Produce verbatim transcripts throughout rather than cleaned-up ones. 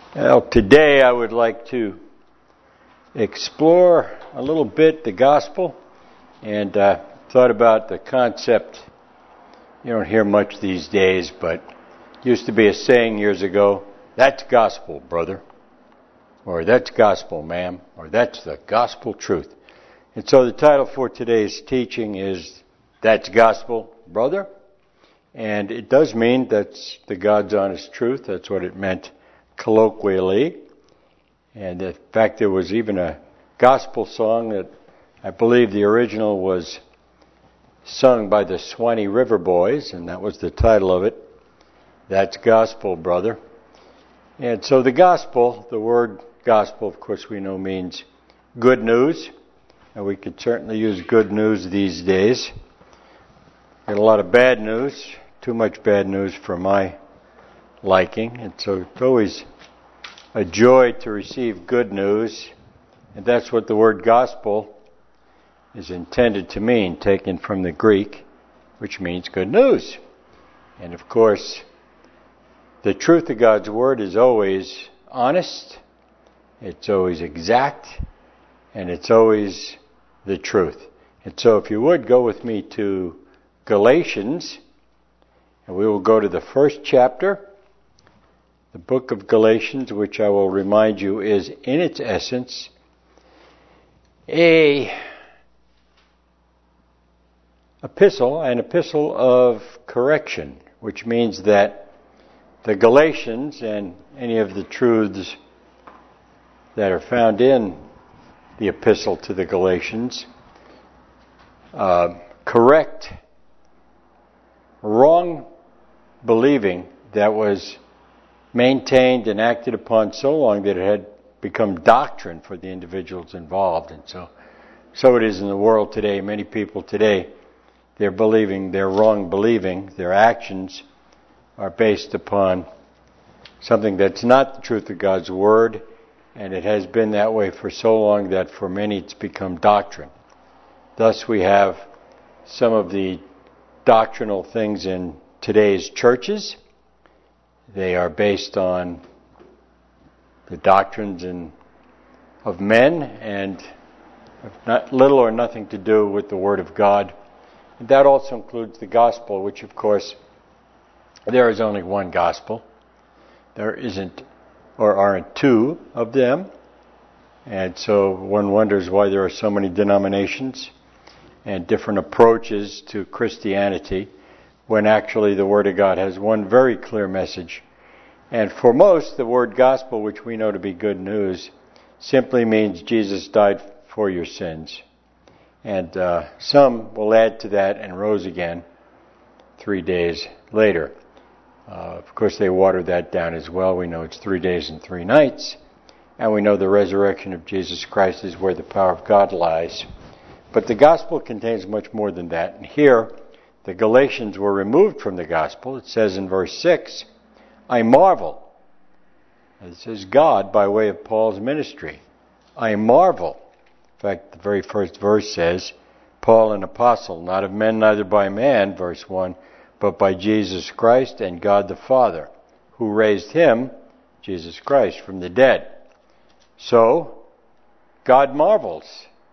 Well, today I would like to explore a little bit the gospel, and uh, thought about the concept. You don't hear much these days, but used to be a saying years ago, "That's gospel, brother," or "That's gospel, ma'am," or "That's the gospel truth." And so the title for today's teaching is "That's gospel, brother," and it does mean that's the God's honest truth. That's what it meant colloquially. And in fact, there was even a gospel song that I believe the original was sung by the Swanee River Boys, and that was the title of it, "That's Gospel, Brother." And so the gospel, the word gospel, of course, we know means good news, and we could certainly use good news these days. Got a lot of bad news, too much bad news for my liking, and so it's always a joy to receive good news, and that's what the word gospel is intended to mean, taken from the Greek, which means good news. And of course, the truth of God's word is always honest, it's always exact, and it's always the truth. And so if you would go with me to Galatians, and we will go to the first chapter. The book of Galatians, which I will remind you is in its essence a epistle, an epistle of correction, which means that the Galatians and any of the truths that are found in the epistle to the Galatians uh, correct wrong believing that was maintained and acted upon so long that it had become doctrine for the individuals involved. And so so it is in the world today. Many people today, they're believing, they're wrong believing, their actions are based upon something that's not the truth of God's word, and it has been that way for so long that for many it's become doctrine. Thus we have some of the doctrinal things in today's churches. They are based on the doctrines and of men and have not, little or nothing to do with the Word of God. And that also includes the gospel, which of course there is only one gospel. There isn't or aren't two of them. And so one wonders why there are so many denominations and different approaches to Christianity, when actually the Word of God has one very clear message. And for most, the word gospel, which we know to be good news, simply means Jesus died for your sins. And uh, some will add to that and rose again three days later. Uh, of course, they watered that down as well. We know it's three days and three nights. And we know the resurrection of Jesus Christ is where the power of God lies. But the gospel contains much more than that. And here, the Galatians were removed from the gospel. It says in verse six, "I marvel." This is God by way of Paul's ministry. "I marvel." In fact, the very first verse says, "Paul, an apostle, not of men, neither by man," verse one, "but by Jesus Christ and God the Father, who raised him," Jesus Christ, "from the dead." So, God marvels.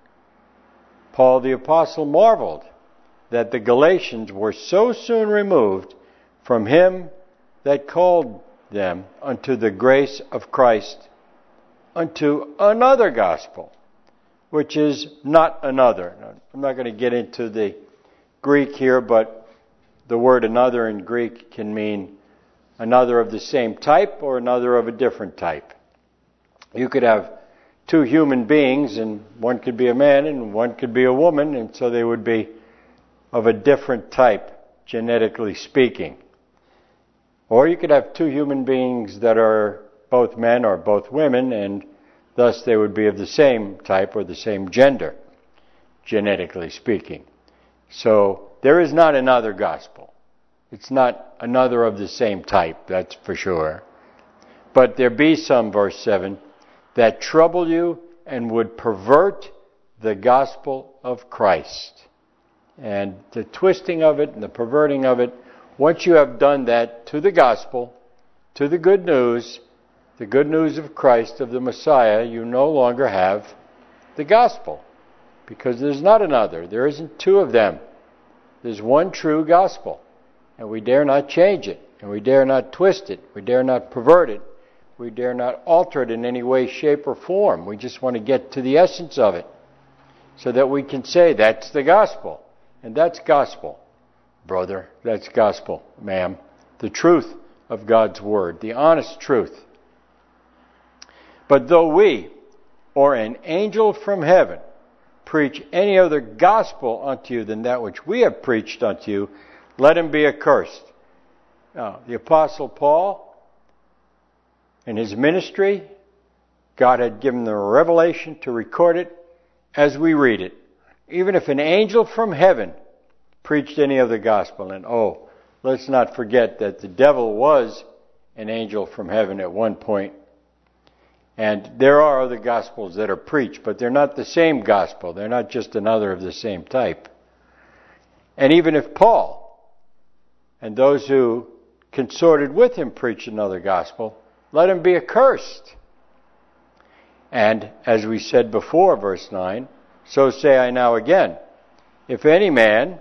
Paul the apostle marveled that the Galatians were so soon removed from him that called them unto the grace of Christ, unto another gospel, which is not another. Now, I'm not going to get into the Greek here, but the word another in Greek can mean another of the same type or another of a different type. You could have two human beings, and one could be a man and one could be a woman, and so they would be of a different type, genetically speaking. Or you could have two human beings that are both men or both women, and thus they would be of the same type or the same gender, genetically speaking. So there is not another gospel. It's not another of the same type, that's for sure. But there be some, verse seven, that trouble you and would pervert the gospel of Christ. And the twisting of it and the perverting of it, once you have done that to the gospel, to the good news, the good news of Christ, of the Messiah, you no longer have the gospel. Because there's not another. There isn't two of them. There's one true gospel. And we dare not change it. And we dare not twist it. We dare not pervert it. We dare not alter it in any way, shape, or form. We just want to get to the essence of it. So that we can say, that's the gospel. And that's gospel, brother. That's gospel, ma'am. The truth of God's word. The honest truth. But though we, or an angel from heaven, preach any other gospel unto you than that which we have preached unto you, let him be accursed. Now, the Apostle Paul, in his ministry, God had given them a revelation to record it as we read it. Even if an angel from heaven preached any other gospel, and oh, let's not forget that the devil was an angel from heaven at one point. And there are other gospels that are preached, but they're not the same gospel. They're not just another of the same type. And even if Paul and those who consorted with him preach another gospel, let him be accursed. And as we said before, verse nine, so say I now again, if any man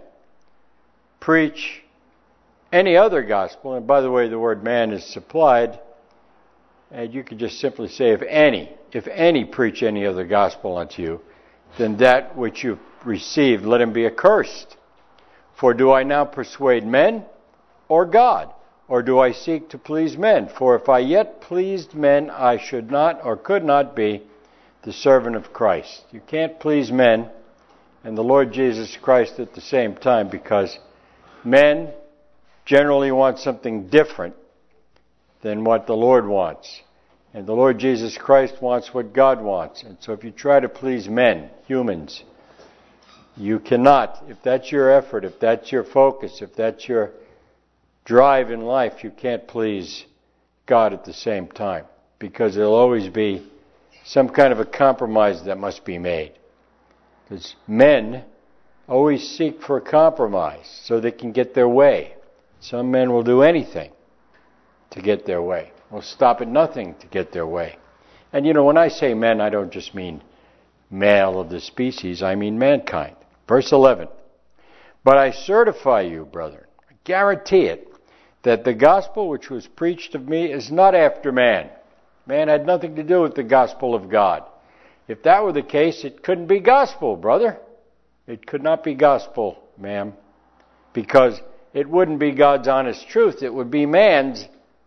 preach any other gospel, and by the way, the word man is supplied, and you could just simply say, if any, if any preach any other gospel unto you, then that which you've received, let him be accursed. For do I now persuade men or God? Or do I seek to please men? For if I yet pleased men, I should not or could not be the servant of Christ. You can't please men and the Lord Jesus Christ at the same time, because men generally want something different than what the Lord wants. And the Lord Jesus Christ wants what God wants. And so if you try to please men, humans, you cannot. If that's your effort, if that's your focus, if that's your drive in life, you can't please God at the same time. Because there'll always be some kind of a compromise that must be made. Because men always seek for a compromise so they can get their way. Some men will do anything to get their way. Will stop at nothing to get their way. And you know, when I say men, I don't just mean male of the species, I mean mankind. Verse eleven. But I certify you, brethren, I guarantee it, that the gospel which was preached of me is not after man. Man had nothing to do with the gospel of God. If that were the case, it couldn't be gospel, brother. It could not be gospel, ma'am. Because it wouldn't be God's honest truth. It would be man's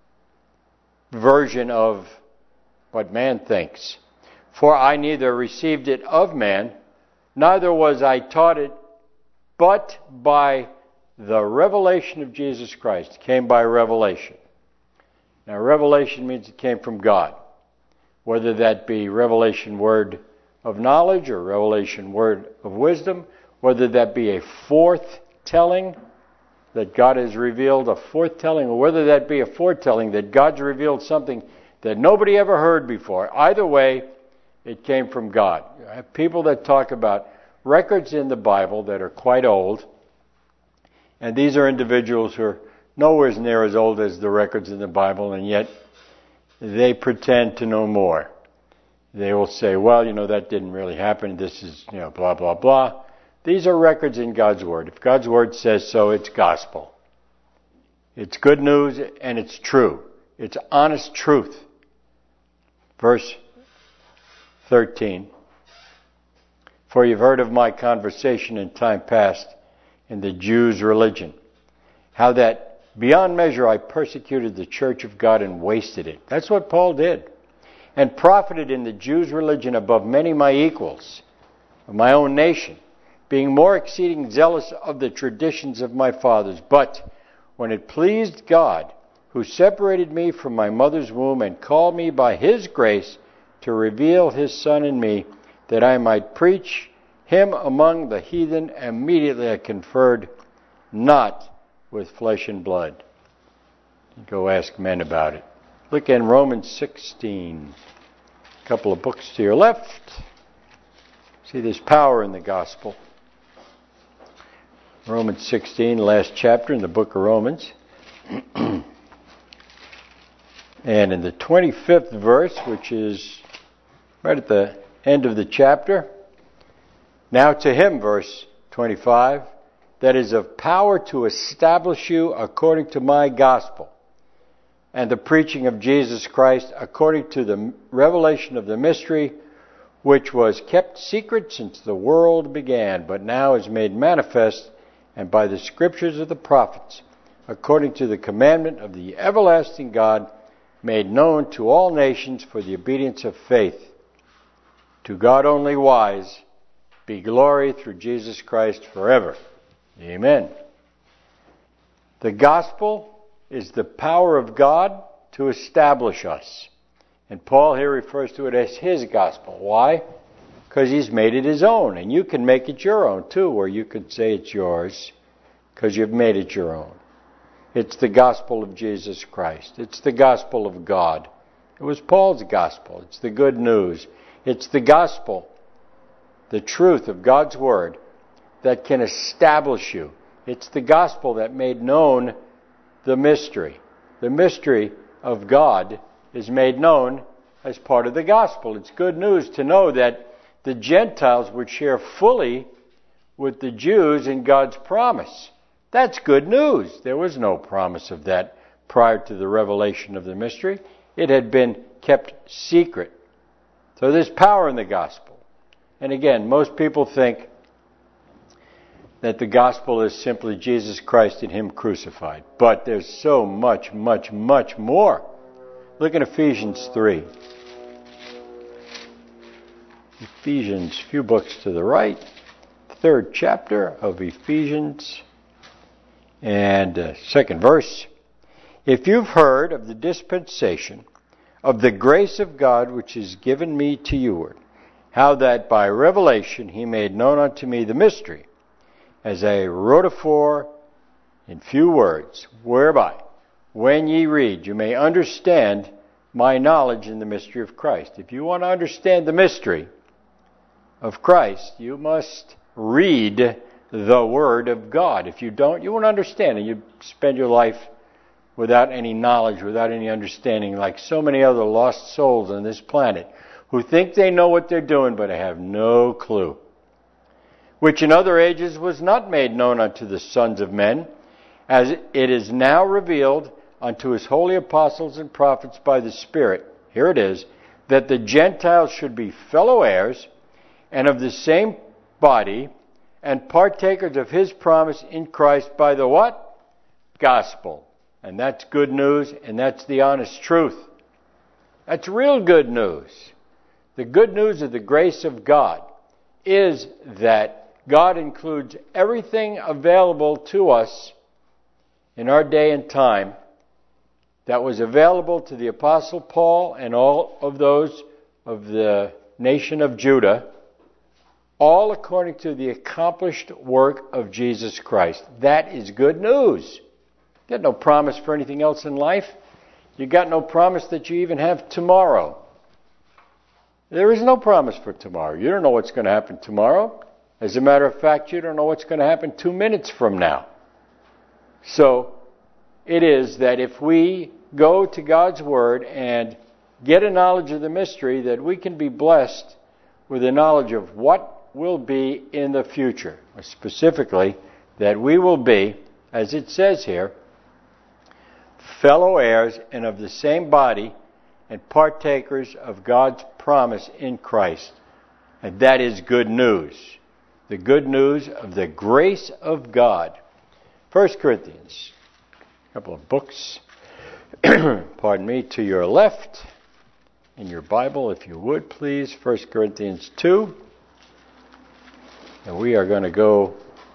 version of what man thinks. For I neither received it of man, neither was I taught it, but by the revelation of Jesus Christ. It came by revelation. Now, revelation means it came from God. Whether that be revelation word of knowledge or revelation word of wisdom, whether that be a foretelling that God has revealed, a foretelling, or whether that be a foretelling that God's revealed something that nobody ever heard before. Either way, it came from God. I have people that talk about records in the Bible that are quite old, and these are individuals who are nowhere near as old as the records in the Bible, and yet they pretend to know more. They will say, well, you know, that didn't really happen. This is, you know, blah, blah, blah. These are records in God's Word. If God's Word says so, it's gospel. It's good news and it's true. It's honest truth. Verse thirteen. For you've heard of my conversation in time past in the Jews' religion, how that beyond measure I persecuted the church of God and wasted it. That's what Paul did. And profited in the Jews' religion above many my equals of my own nation, being more exceeding zealous of the traditions of my fathers. But when it pleased God, who separated me from my mother's womb and called me by His grace to reveal His Son in me, that I might preach Him among the heathen, immediately I conferred not with flesh and blood. Go ask men about it. Look in Romans sixteen. A couple of books to your left. See, there's power in the gospel. Romans sixteen, last chapter in the book of Romans. And in the twenty-fifth verse, which is right at the end of the chapter, now to him, verse twenty-five, that is of power to establish you according to my gospel and the preaching of Jesus Christ according to the revelation of the mystery, which was kept secret since the world began, but now is made manifest, and by the scriptures of the prophets, according to the commandment of the everlasting God, made known to all nations for the obedience of faith. To God only wise be glory through Jesus Christ forever. Amen. The gospel is the power of God to establish us. And Paul here refers to it as his gospel. Why? Because he's made it his own. And you can make it your own too, or you could say it's yours because you've made it your own. It's the gospel of Jesus Christ. It's the gospel of God. It was Paul's gospel. It's the good news. It's the gospel, the truth of God's word that can establish you. It's the gospel that made known the mystery. The mystery of God is made known as part of the gospel. It's good news to know that the Gentiles would share fully with the Jews in God's promise. That's good news. There was no promise of that prior to the revelation of the mystery. It had been kept secret. So there's power in the gospel. And again, most people think that the gospel is simply Jesus Christ and Him crucified. But there's so much, much, much more. Look at Ephesians three. Ephesians, a few books to the right. Third chapter of Ephesians. And uh, second verse. If you've heard of the dispensation of the grace of God which is given me to you, how that by revelation He made known unto me the mystery, as I wrote afore in few words, whereby, when ye read, you may understand my knowledge in the mystery of Christ. If you want to understand the mystery of Christ, you must read the Word of God. If you don't, you won't understand, and you spend your life without any knowledge, without any understanding, like so many other lost souls on this planet who think they know what they're doing, but have no clue. Which in other ages was not made known unto the sons of men, as it is now revealed unto His holy apostles and prophets by the Spirit. Here it is, that the Gentiles should be fellow heirs, and of the same body, and partakers of His promise in Christ by the what? Gospel. And that's good news, and that's the honest truth. That's real good news. The good news of the grace of God is that God includes everything available to us in our day and time that was available to the Apostle Paul and all of those of the nation of Judah, all according to the accomplished work of Jesus Christ. That is good news. You got no promise for anything else in life. You got no promise that you even have tomorrow. There is no promise for tomorrow. You don't know what's going to happen tomorrow. As a matter of fact, you don't know what's going to happen two minutes from now. So, it is that if we go to God's Word and get a knowledge of the mystery, that we can be blessed with a knowledge of what will be in the future. Specifically, that we will be, as it says here, fellow heirs and of the same body and partakers of God's promise in Christ. And that is good news. The good news of the grace of God. First Corinthians, a couple of books, pardon me, to your left in your Bible, if you would please, First Corinthians two. And we are going to go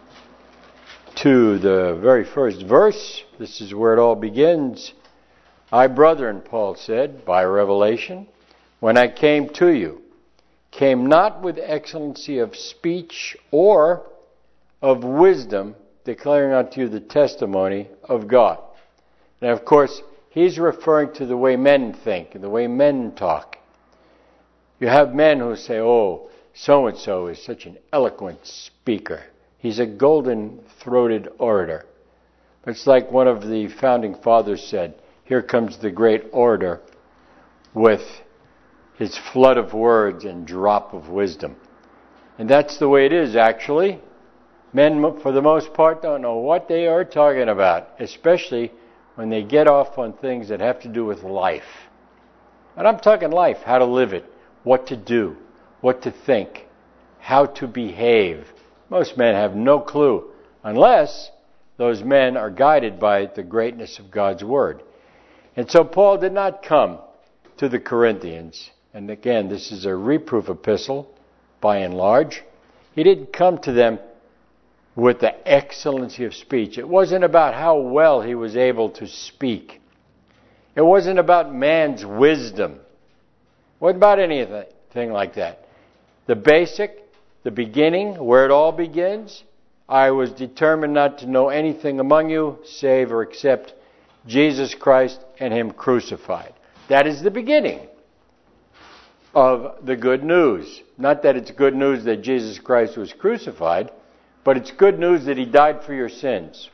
to the very first verse. This is where it all begins. I, brethren, Paul said, by revelation, when I came to you, came not with excellency of speech or of wisdom, declaring unto you the testimony of God. Now, of course, he's referring to the way men think and the way men talk. You have men who say, oh, so-and-so is such an eloquent speaker. He's a golden-throated orator. It's like one of the founding fathers said, here comes the great orator with his flood of words and drop of wisdom. And that's the way it is, actually. Men, for the most part, don't know what they are talking about, especially when they get off on things that have to do with life. And I'm talking life, how to live it, what to do, what to think, how to behave. Most men have no clue, unless those men are guided by the greatness of God's Word. And so Paul did not come to the Corinthians, and again, this is a reproof epistle, by and large. He didn't come to them with the excellency of speech. It wasn't about how well he was able to speak. It wasn't about man's wisdom. It wasn't about anything like that. The basic, the beginning, where it all begins, I was determined not to know anything among you save or except Jesus Christ and Him crucified. That is the beginning of the good news. Not that it's good news that Jesus Christ was crucified, but it's good news that He died for your sins.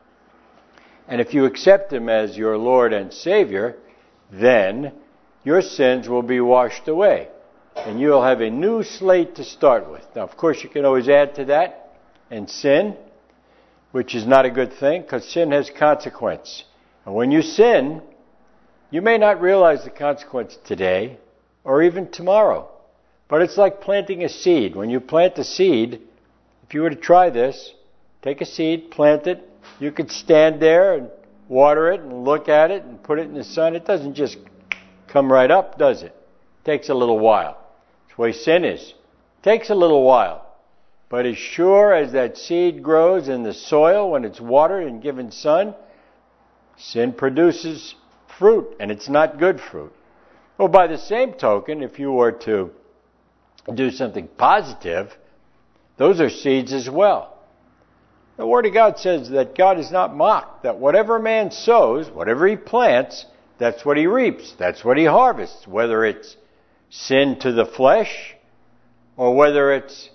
And if you accept Him as your Lord and Savior, then your sins will be washed away. And you'll have a new slate to start with. Now, of course, you can always add to that and sin, which is not a good thing, because sin has consequence. And when you sin, you may not realize the consequence today or even tomorrow. But it's like planting a seed. When you plant a seed, if you were to try this, take a seed, plant it, you could stand there and water it and look at it and put it in the sun. It doesn't just come right up, does it? It takes a little while. That's the way sin is. It takes a little while. But as sure as that seed grows in the soil when it's watered and given sun, sin produces fruit, and it's not good fruit. Well, by the same token, if you were to do something positive, those are seeds as well. The Word of God says that God is not mocked, that whatever man sows, whatever he plants, that's what he reaps, that's what he harvests, whether it's sin to the flesh or whether it's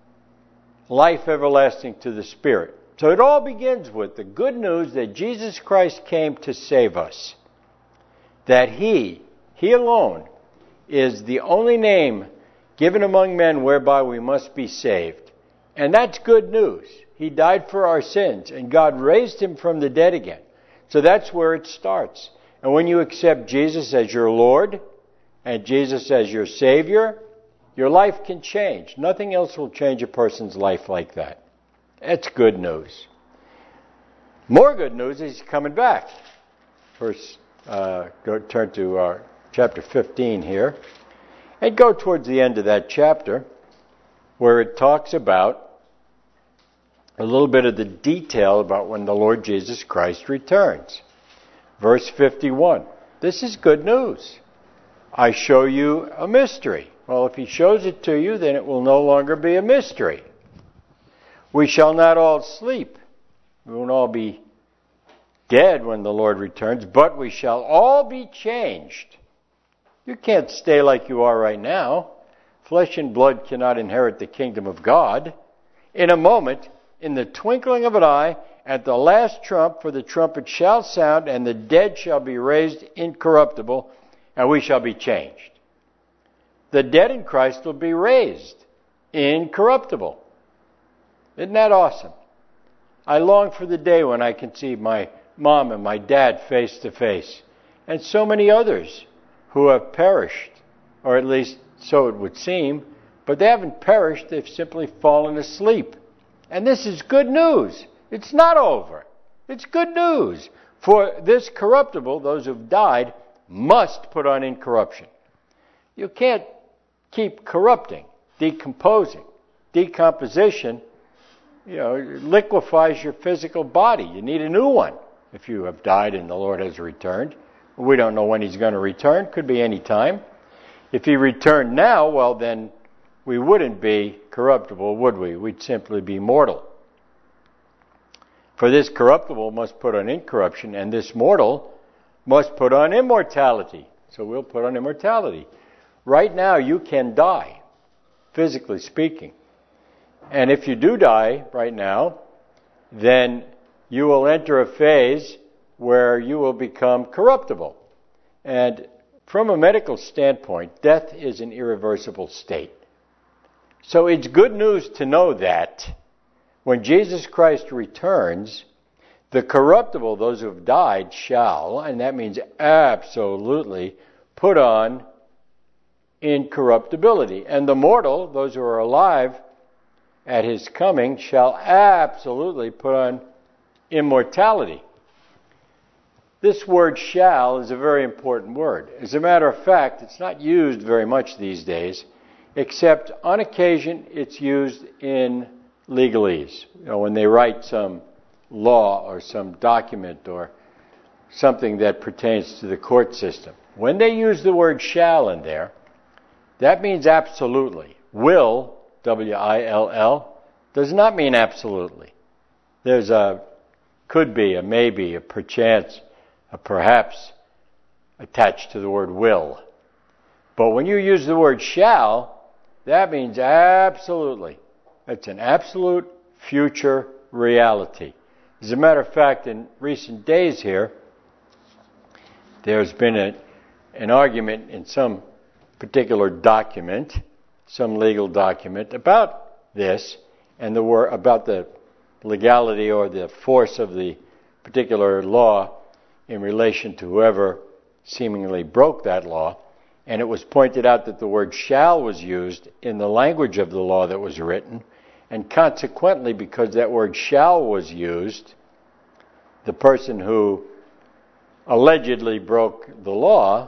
life everlasting to the Spirit. So it all begins with the good news that Jesus Christ came to save us, that He, He alone, is the only name given among men whereby we must be saved. And that's good news. He died for our sins, and God raised Him from the dead again. So that's where it starts. And when you accept Jesus as your Lord and Jesus as your Savior, your life can change. Nothing else will change a person's life like that. That's good news. More good news is He's coming back. First, uh, go turn to uh, chapter fifteen here, and go towards the end of that chapter, where it talks about a little bit of the detail about when the Lord Jesus Christ returns. Verse fifty-one. This is good news. I show you a mystery. Well, if He shows it to you, then it will no longer be a mystery. We shall not all sleep. We won't all be dead when the Lord returns, but we shall all be changed. You can't stay like you are right now. Flesh and blood cannot inherit the kingdom of God. In a moment, in the twinkling of an eye, at the last trump, for the trumpet shall sound, and the dead shall be raised incorruptible, and we shall be changed. The dead in Christ will be raised incorruptible. Isn't that awesome? I long for the day when I can see my mom and my dad face to face, and so many others who have perished, or at least so it would seem, but they haven't perished, they've simply fallen asleep. And this is good news. It's not over. It's good news. For this corruptible, those who've died, must put on incorruption. You can't keep corrupting, decomposing. Decomposition, you know, liquefies your physical body. You need a new one if you have died and the Lord has returned. We don't know when He's going to return. Could be any time. If He returned now, well then we wouldn't be corruptible, would we? We'd simply be mortal. For this corruptible must put on incorruption, and this mortal must put on immortality. So we'll put on immortality. Right now you can die, physically speaking. And if you do die right now, then you will enter a phase where you will become corruptible. And from a medical standpoint, death is an irreversible state. So it's good news to know that when Jesus Christ returns, the corruptible, those who have died, shall, and that means absolutely, put on incorruptibility. And the mortal, those who are alive at his coming, shall absolutely put on immortality. This word shall is a very important word. As a matter of fact, it's not used very much these days, except on occasion it's used in legalese. You know, when they write some law or some document or something that pertains to the court system. When they use the word shall in there, that means absolutely. Will, W I L L, does not mean absolutely. There's a could be, a maybe, a perchance, a perhaps attached to the word will. But when you use the word shall, that means absolutely. It's an absolute future reality. As a matter of fact, in recent days here, there's been a, an argument in some particular document, some legal document, about this, and the word about the legality or the force of the particular law in relation to whoever seemingly broke that law. And it was pointed out that the word shall was used in the language of the law that was written, and consequently, because that word shall was used, the person who allegedly broke the law,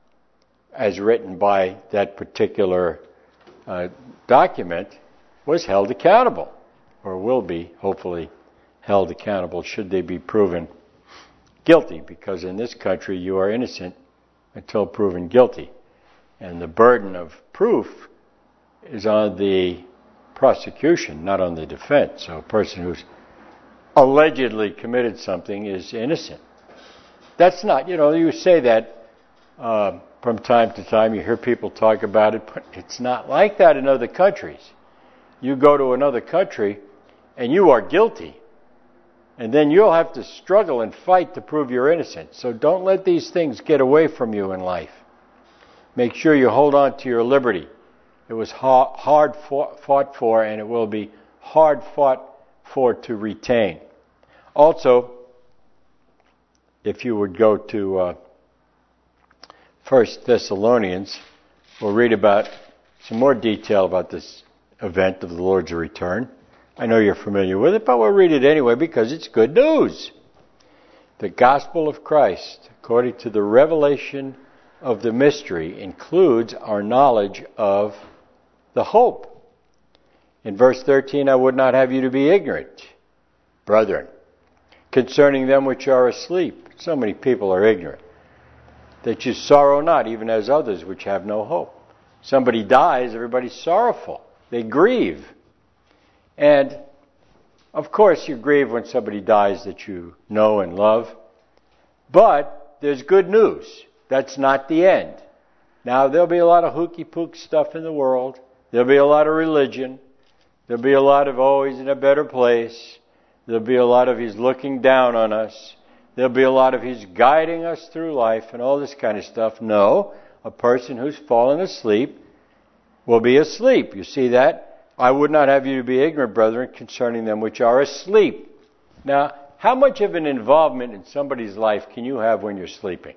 as written by that particular uh, document, was held accountable, or will be, hopefully, held accountable should they be proven guilty, because in this country you are innocent until proven guilty. And the burden of proof is on the prosecution, not on the defense. So a person who's allegedly committed something is innocent. That's not, you know, you say that uh, from time to time, you hear people talk about it, but it's not like that in other countries. You go to another country and you are guilty, and then you'll have to struggle and fight to prove you're innocent. So don't let these things get away from you in life. Make sure you hold on to your liberty. It was hard fought for, and it will be hard fought for to retain. Also, if you would go to uh, First Thessalonians, we'll read about some more detail about this event of the Lord's return. I know you're familiar with it, but we'll read it anyway because it's good news. The gospel of Christ, according to the revelation of the mystery, includes our knowledge of the hope. In verse thirteen, I would not have you to be ignorant, brethren, concerning them which are asleep. So many people are ignorant. That you sorrow not, even as others which have no hope. Somebody dies, everybody's sorrowful. They grieve. And, of course, you grieve when somebody dies that you know and love. But there's good news. That's not the end. Now, there'll be a lot of hooky-pook stuff in the world. There'll be a lot of religion. There'll be a lot of, oh, he's in a better place. There'll be a lot of he's looking down on us. There'll be a lot of he's guiding us through life and all this kind of stuff. No, a person who's fallen asleep will be asleep. You see that? I would not have you to be ignorant, brethren, concerning them which are asleep. Now, how much of an involvement in somebody's life can you have when you're sleeping?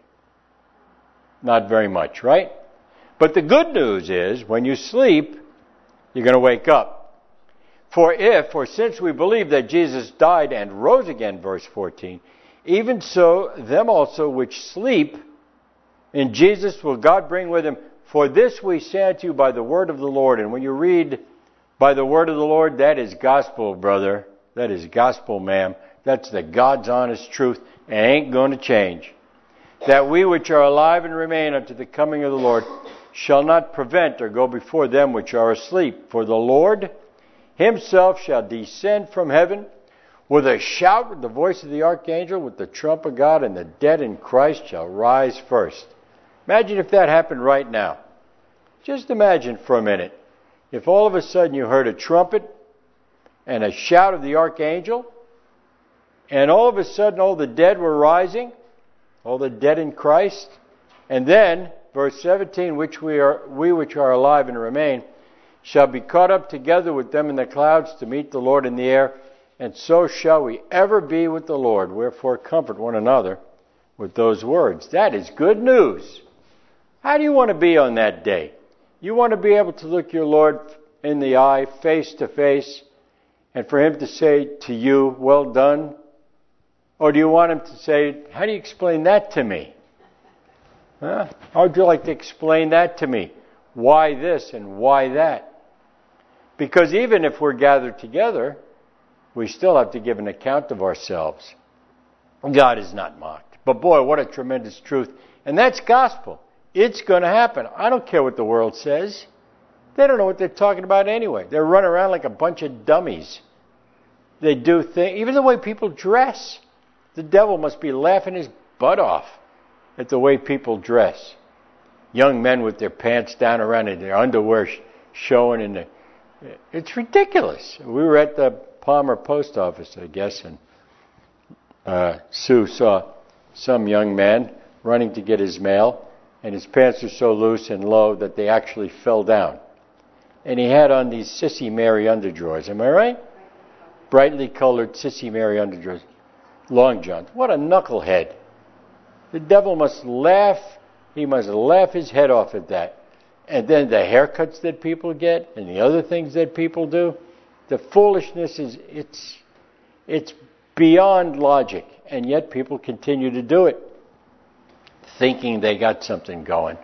Not very much, right? But the good news is, when you sleep, you're going to wake up. For if, or since we believe that Jesus died and rose again, verse fourteen, even so, them also which sleep in Jesus will God bring with him. For this we say unto you by the word of the Lord. And when you read by the word of the Lord, that is gospel, brother. That is gospel, ma'am. That's the God's honest truth, and ain't going to change. That we which are alive and remain unto the coming of the Lord shall not prevent or go before them which are asleep. For the Lord himself shall descend from heaven with a shout, with the voice of the archangel, with the trump of God, and the dead in Christ shall rise first. Imagine if that happened right now. Just imagine for a minute. If all of a sudden you heard a trumpet and a shout of the archangel, And all of a sudden, all the dead were rising, all the dead in Christ. And then, verse seventeen, which we are, we which are alive and remain, shall be caught up together with them in the clouds to meet the Lord in the air, and so shall we ever be with the Lord. Wherefore comfort one another with those words. That is good news. How do you want to be on that day? You want to be able to look your Lord in the eye, face to face, and for Him to say to you, well done? Or do you want Him to say, how do you explain that to me? Huh? How would you like to explain that to me? Why this and why that? Because even if we're gathered together, we still have to give an account of ourselves. God is not mocked. But boy, what a tremendous truth. And that's gospel. It's going to happen. I don't care what the world says. They don't know what they're talking about anyway. They're running around like a bunch of dummies. They do things, even the way people dress. The devil must be laughing his butt off at the way people dress. Young men with their pants down around and their underwear sh- showing. In the, it's ridiculous. We were at the Palmer post office, I guess, and uh, Sue saw some young man running to get his mail, and his pants were so loose and low that they actually fell down. And he had on these Sissy Mary underdrawers. Am I right? Brightly colored Sissy Mary underdrawers. Long johns. What a knucklehead. The devil must laugh. He must laugh his head off at that. And then the haircuts that people get and the other things that people do. The foolishness is, it's, it's beyond logic. And yet people continue to do it, thinking they got something going.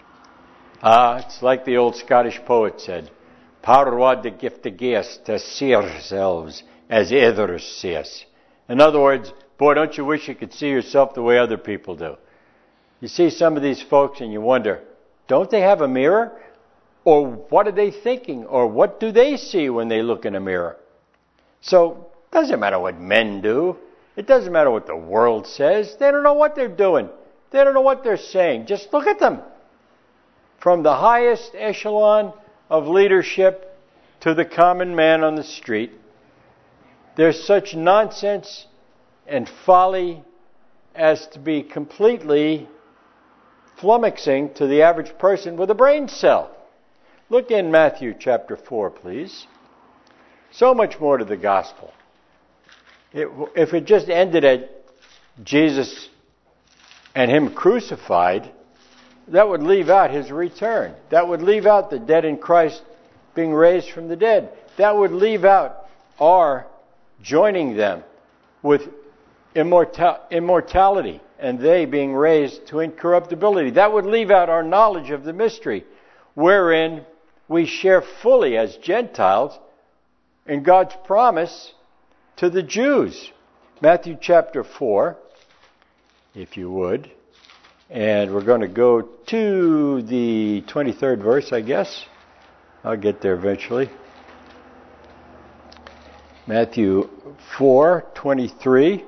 Ah, uh, it's like the old Scottish poet said, Parwa de giftigeas to see ourselves as others see us. In other words, boy, don't you wish you could see yourself the way other people do? You see some of these folks and you wonder, don't they have a mirror? Or what are they thinking? Or what do they see when they look in a mirror? So, it doesn't matter what men do. It doesn't matter what the world says. They don't know what they're doing. They don't know what they're saying. Just look at them. From the highest echelon of leadership to the common man on the street, there's such nonsense and folly as to be completely flummoxing to the average person with a brain cell. Look in Matthew chapter four, please. So much more to the gospel. It, if it just ended at Jesus and Him crucified, that would leave out His return. That would leave out the dead in Christ being raised from the dead. That would leave out our joining them with immortal, immortality and they being raised to incorruptibility. That would leave out our knowledge of the mystery, wherein we share fully as Gentiles in God's promise to the Jews. Matthew chapter four, if you would. And we're going to go to the twenty-third verse, I guess. I'll get there eventually. Matthew four twenty-three.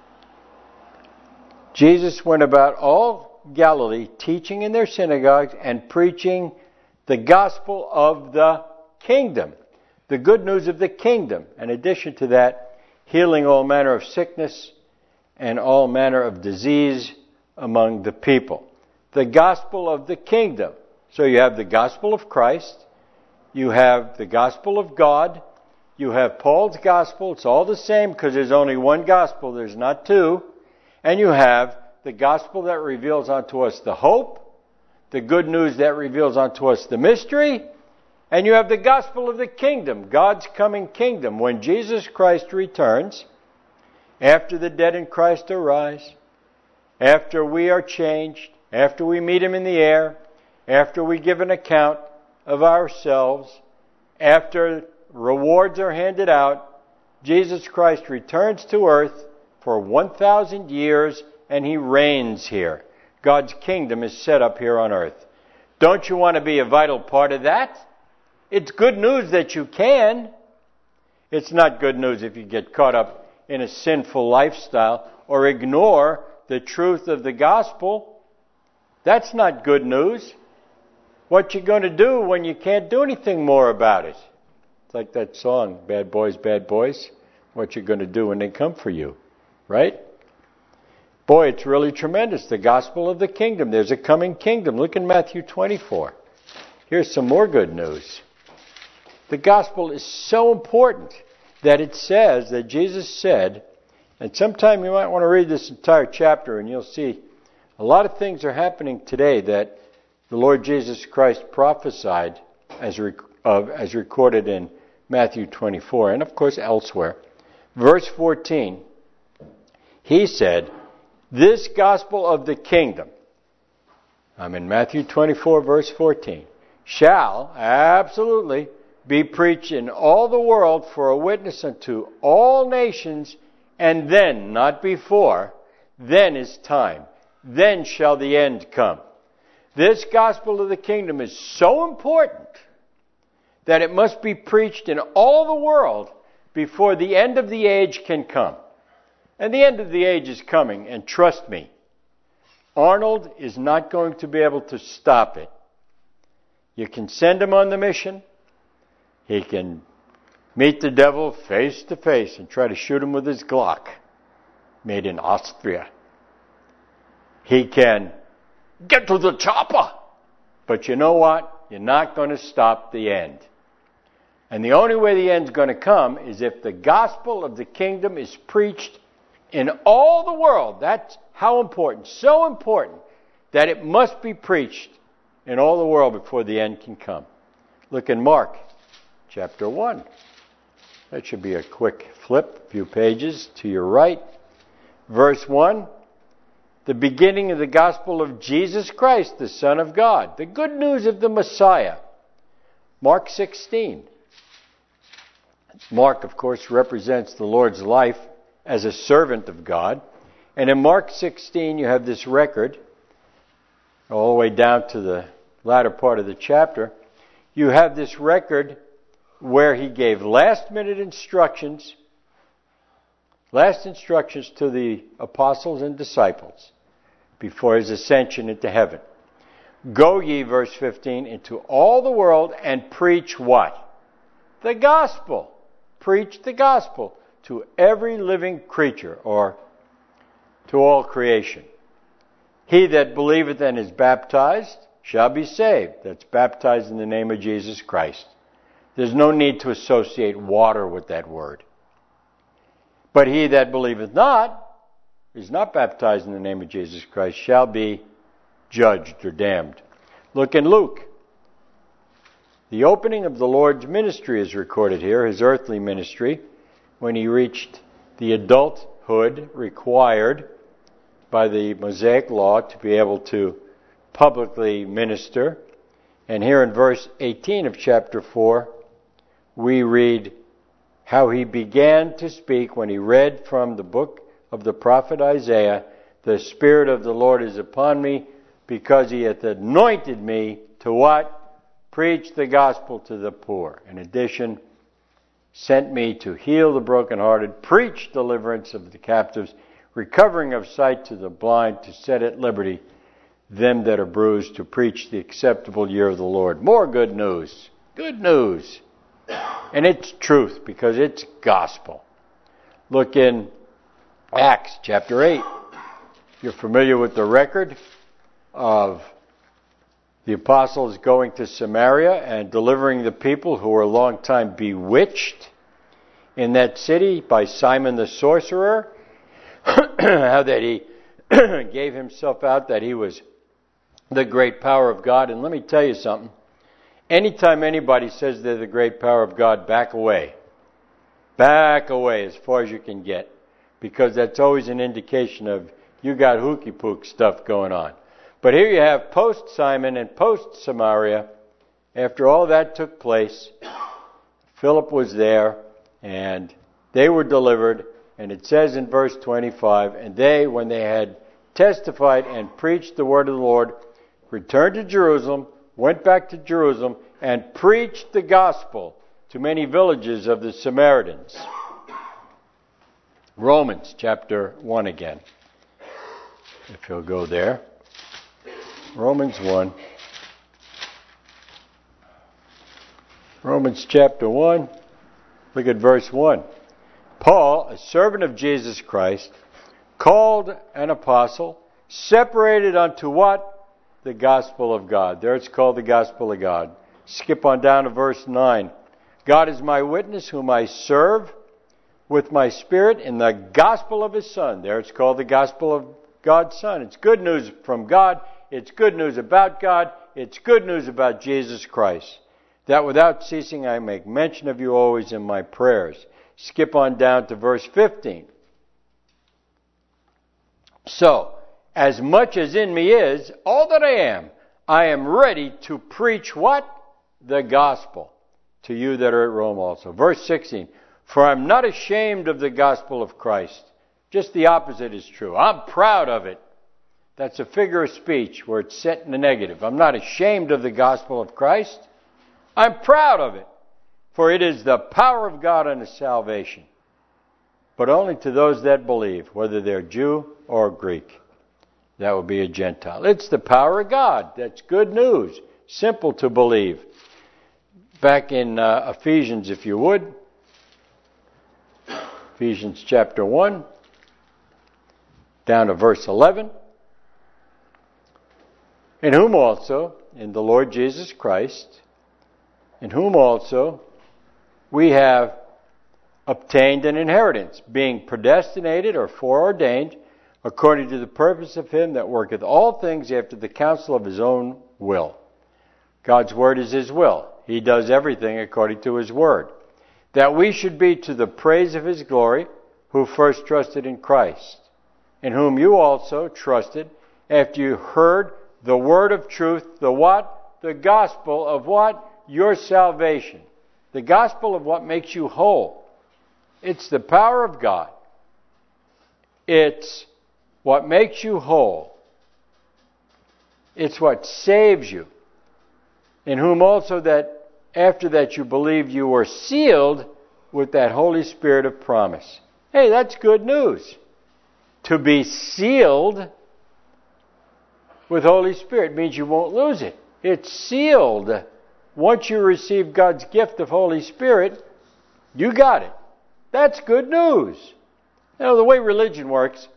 Jesus went about all Galilee, teaching in their synagogues and preaching the gospel of the kingdom, the good news of the kingdom. In addition to that, healing all manner of sickness and all manner of disease among the people. The gospel of the kingdom. So you have the gospel of Christ, you have the gospel of God, you have Paul's gospel. It's all the same because there's only one gospel, there's not two. And you have the gospel that reveals unto us the hope, the good news that reveals unto us the mystery, and you have the gospel of the kingdom, God's coming kingdom. When Jesus Christ returns, after the dead in Christ arise, after we are changed, after we meet Him in the air, after we give an account of ourselves, after rewards are handed out, Jesus Christ returns to earth for one thousand years and He reigns here. God's kingdom is set up here on earth. Don't you want to be a vital part of that? It's good news that you can. It's not good news if you get caught up in a sinful lifestyle or ignore the truth of the gospel. That's not good news. What you going to do when you can't do anything more about it? It's like that song, Bad Boys, Bad Boys. What you going to do when they come for you? right? Boy, it's really tremendous. The gospel of the kingdom. There's a coming kingdom. Look in Matthew twenty-four. Here's some more good news. The gospel is so important that it says that Jesus said, and sometime you might want to read this entire chapter and you'll see a lot of things are happening today that the Lord Jesus Christ prophesied as, rec- of, as recorded in Matthew twenty-four and of course elsewhere. Verse fourteen, he said, this gospel of the kingdom, I'm in Matthew twenty-four verse fourteen, shall absolutely be preached in all the world for a witness unto all nations, and then, not before, then is time. Then shall the end come. This gospel of the kingdom is so important that it must be preached in all the world before the end of the age can come. And the end of the age is coming, and trust me, Arnold is not going to be able to stop it. You can send him on the mission. He can meet the devil face to face and try to shoot him with his Glock, made in Austria. He can get to the chopper. But you know what? You're not going to stop the end. And the only way the end's going to come is if the gospel of the kingdom is preached in all the world. That's how important, so important, that it must be preached in all the world before the end can come. Look in Mark chapter one. That should be a quick flip, a few pages to your right. Verse one, the beginning of the gospel of Jesus Christ, the Son of God, the good news of the Messiah. Mark sixteen. Mark, of course, represents the Lord's life as a servant of God. And in Mark sixteen, you have this record, all the way down to the latter part of the chapter. You have this record where he gave last-minute instructions, last instructions to the apostles and disciples before his ascension into heaven. Go ye, verse fifteen, into all the world and preach what? The gospel. Preach the gospel to every living creature, or to all creation. He that believeth and is baptized shall be saved. That's baptized in the name of Jesus Christ. There's no need to associate water with that word. But he that believeth not, is not baptized in the name of Jesus Christ, shall be judged or damned. Look in Luke. The opening of the Lord's ministry is recorded here, his earthly ministry, when he reached the adulthood required by the Mosaic law to be able to publicly minister. And here in verse eighteen of chapter four, we read how he began to speak when he read from the book of the prophet Isaiah, the Spirit of the Lord is upon me, because he hath anointed me to what? Preach the gospel to the poor. In addition, sent me to heal the brokenhearted, preach deliverance of the captives, recovering of sight to the blind, to set at liberty them that are bruised, to preach the acceptable year of the Lord. More good news. Good news. And it's truth, because it's gospel. Look in Acts chapter eight. You're familiar with the record of the apostles going to Samaria and delivering the people who were a long time bewitched in that city by Simon the sorcerer. How that he gave himself out that he was the great power of God. And let me tell you something. Anytime anybody says they're the great power of God, back away. Back away as far as you can get. Because that's always an indication of you got hooky-pook stuff going on. But here you have post-Simon and post-Samaria. After all that took place, Philip was there, and they were delivered. And it says in verse twenty-five, and they, when they had testified and preached the word of the Lord, returned to Jerusalem, went back to Jerusalem, and preached the gospel to many villages of the Samaritans. Romans chapter one again, if you'll go there. Romans one. Romans chapter one. Look at verse one. Paul, a servant of Jesus Christ, called an apostle, separated unto what? The gospel of God. There it's called the gospel of God. Skip on down to verse nine. God is my witness, whom I serve with my spirit in the gospel of his Son. There it's called the gospel of God's Son. It's good news from God. It's good news about God. It's good news about Jesus Christ. That without ceasing I make mention of you always in my prayers. Skip on down to verse fifteen. So, as much as in me is, all that I am, I am ready to preach what? The gospel to you that are at Rome also. Verse sixteen. For I'm not ashamed of the gospel of Christ. Just the opposite is true. I'm proud of it. That's a figure of speech where it's set in the negative. I'm not ashamed of the gospel of Christ. I'm proud of it. For it is the power of God unto salvation. But only to those that believe, whether they're Jew or Greek. That would be a Gentile. It's the power of God. That's good news. Simple to believe. Back in uh, Ephesians, if you would. Ephesians chapter one. Down to verse eleven. In whom also, in the Lord Jesus Christ, in whom also we have obtained an inheritance, being predestinated or foreordained, according to the purpose of him that worketh all things after the counsel of his own will. God's word is his will. He does everything according to his word. That we should be to the praise of his glory, who first trusted in Christ, in whom you also trusted, after you heard the word of truth, the what? The gospel of what? Your salvation. The gospel of what makes you whole. It's the power of God. It's what makes you whole. It's what saves you. In whom also that after that you believe you were sealed with that Holy Spirit of promise. Hey, that's good news. To be sealed with Holy Spirit means you won't lose it. It's sealed. Once you receive God's gift of Holy Spirit, you got it. That's good news. You know, the way religion works,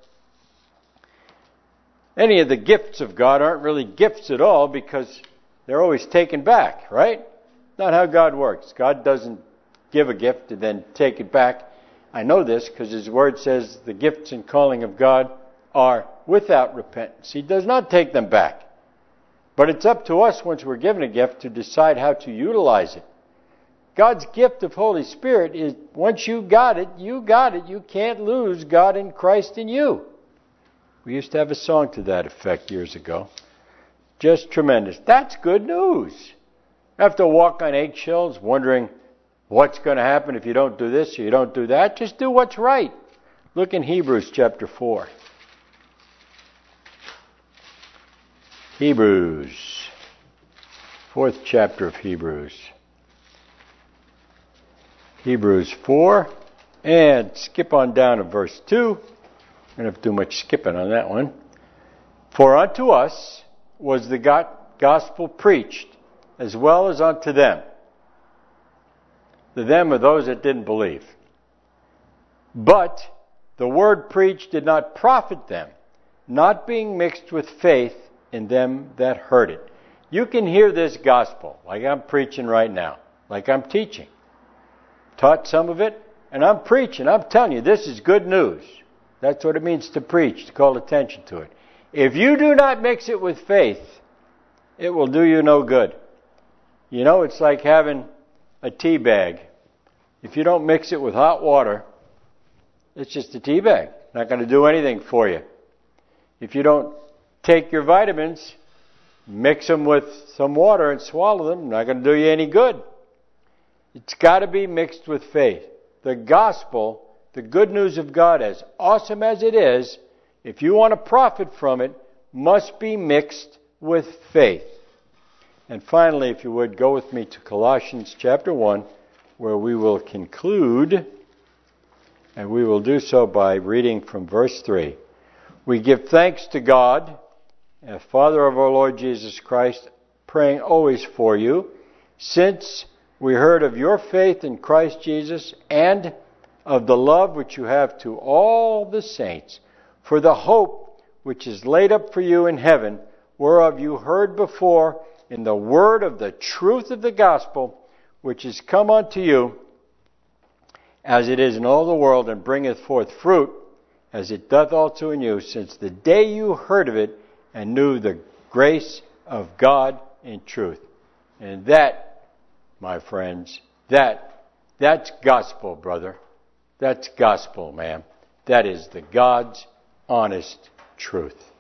any of the gifts of God aren't really gifts at all because they're always taken back, right? Not how God works. God doesn't give a gift and then take it back. I know this because his word says the gifts and calling of God are without repentance. He does not take them back. But it's up to us once we're given a gift to decide how to utilize it. God's gift of Holy Spirit is, once you got it, you got it. You can't lose God in Christ in you. We used to have a song to that effect years ago. Just tremendous. That's good news. You have to walk on eggshells wondering what's going to happen if you don't do this or you don't do that. Just do what's right. Look in Hebrews chapter four. Hebrews. Fourth chapter of Hebrews. Hebrews four. And skip on down to verse two. I don't have to do much skipping on that one. For unto us was the gospel preached, as well as unto them. The them are those that didn't believe. But the word preached did not profit them, not being mixed with faith in them that heard it. You can hear this gospel, like I'm preaching right now, like I'm teaching. Taught some of it, and I'm preaching. I'm telling you, this is good news. That's what it means to preach, to call attention to it. If you do not mix it with faith, it will do you no good. You know, it's like having a tea bag. If you don't mix it with hot water, it's just a tea bag. Not going to do anything for you. If you don't take your vitamins, mix them with some water and swallow them, not going to do you any good. It's got to be mixed with faith. The gospel, the good news of God, as awesome as it is, if you want to profit from it, must be mixed with faith. And finally, if you would, go with me to Colossians chapter one, where we will conclude, and we will do so by reading from verse three. We give thanks to God, the Father of our Lord Jesus Christ, praying always for you, since we heard of your faith in Christ Jesus and of the love which you have to all the saints, For the hope which is laid up for you in heaven, whereof you heard before in the word of the truth of the gospel, which is come unto you, as it is in all the world, and bringeth forth fruit, as it doth also in you, since the day you heard of it, and knew the grace of God in truth. And that, my friends, that, that's gospel, brother. That's gospel, man. That is the God's honest truth.